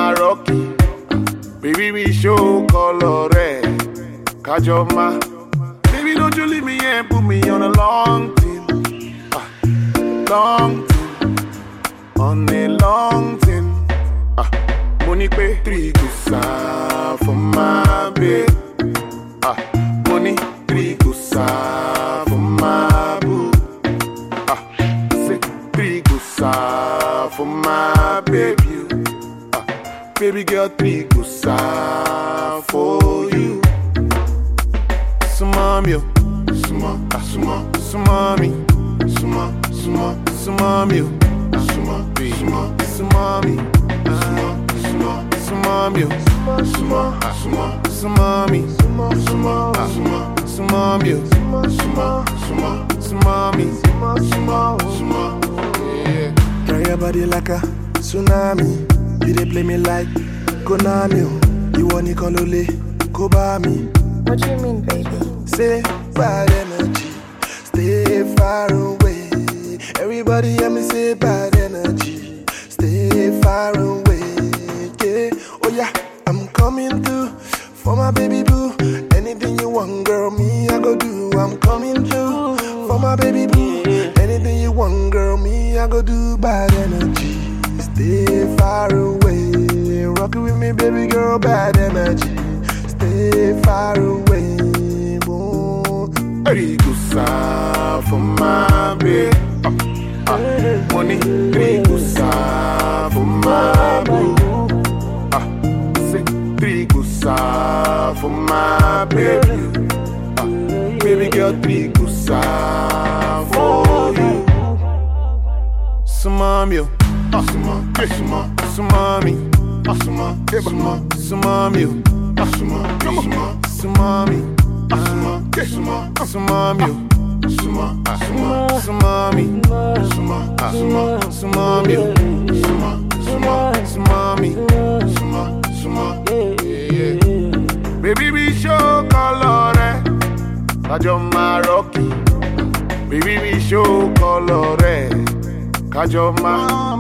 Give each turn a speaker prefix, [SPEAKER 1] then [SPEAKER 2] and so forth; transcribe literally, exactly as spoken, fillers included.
[SPEAKER 1] Rocky. Baby, we show color red. Kajoma. Baby, don't you leave me and put me on a long thing. Ah, long thing. On a long thing. Ah, money pay three gusa for my babe. Ah, money three gusa for my boo. Ah, say three gusa for my baby. Ah, baby girl three gusa for you. Sumami, suma, suma, sumami, suma, suma, sumami, suma, suma, sumami, suma, suma, sumami, suma, suma, sumami, suma, suma, suma, sumami, suma, suma, sumami, suma, suma. Yeah.
[SPEAKER 2] Carry your body like a tsunami. You dey play me like Konami. You want it kolole, go by me.
[SPEAKER 3] What do you mean, baby?
[SPEAKER 2] Say bad energy, stay far away. Everybody hear me say bad energy, stay far away. Yeah, oh yeah, I'm coming through for my baby boo. Anything you want, girl, me I go do. I'm coming through for my baby boo. Anything you want, girl, me I go do. Bad energy, stay far away. Rock it with me, baby girl, bad energy. Stay far away, boom.
[SPEAKER 1] Three gusa for my babe. Ah, ah, money three gusa for my boo. Ah, say three gusa for my baby. Ah, baby girl three gusa for you. Sumami, ah, suma, suma, sumami, ah, suma, suma, sumami. Asuma, asuma, sumami, asuma, asuma, sumami, asuma, asuma, sumami, asuma, asuma, sumami, asuma, asuma, sumami, asuma, asuma, yeah. Baby, we show color, Kajoma Rocky. Baby, we show color, Kajoma.